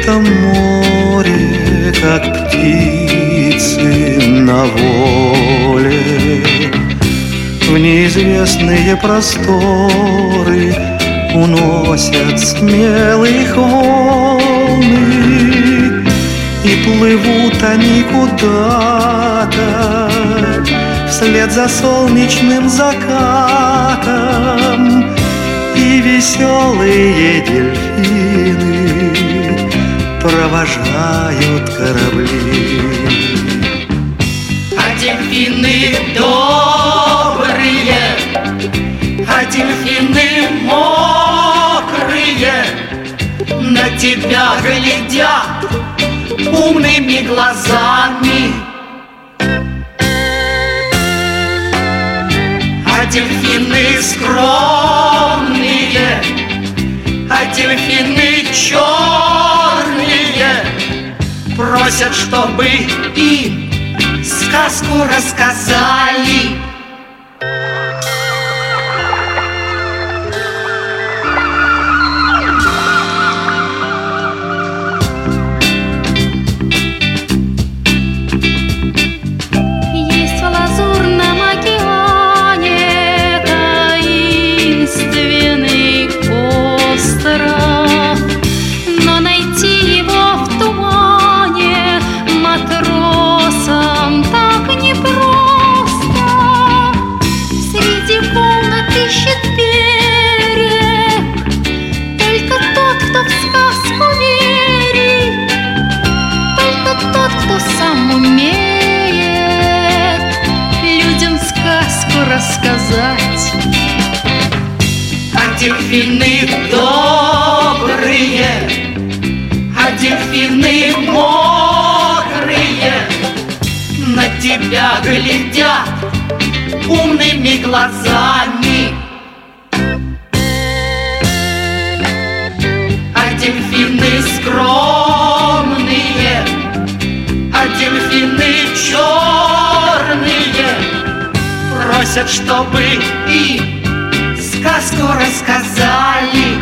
этом море, как птицы на воле, в неизвестные просторы уносят смелых волны, и плывут они куда-то вслед за солнечным закатом, и веселые дельфины провожают корабли. А дельфины добрые, а дельфины мокрые на тебя глядят умными глазами. А дельфины скромные, а дельфины черные просят, чтобы им сказку рассказали. Рассказать. А дельфины добрые, а дельфины мокрые на тебя глядят умными глазами. А дельфины скромные, а дельфины черные просят, чтобы им сказку рассказали.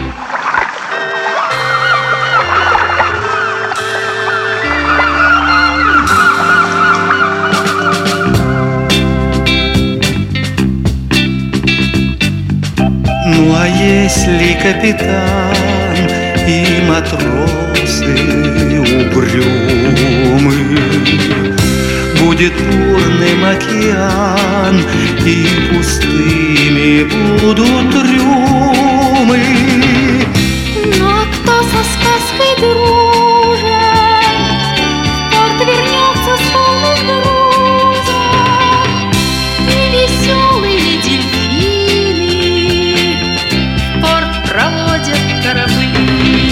Ну а если капитан и матросы угрюмы, будет бурным океан, и пустыми будут трюмы. Ну а кто со сказкой дружит, в порт вернется с полным грузом, и веселые дельфины в порт проводят корабли.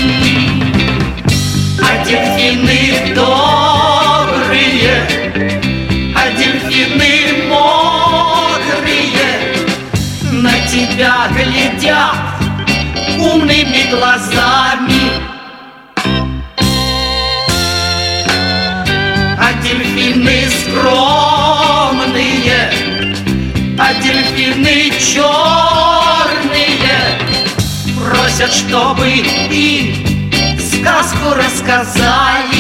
А дельфины добрые, а дельфины мокрые на тебя глядят умными глазами. А дельфины скромные, а дельфины черные просят, чтобы им сказку рассказали.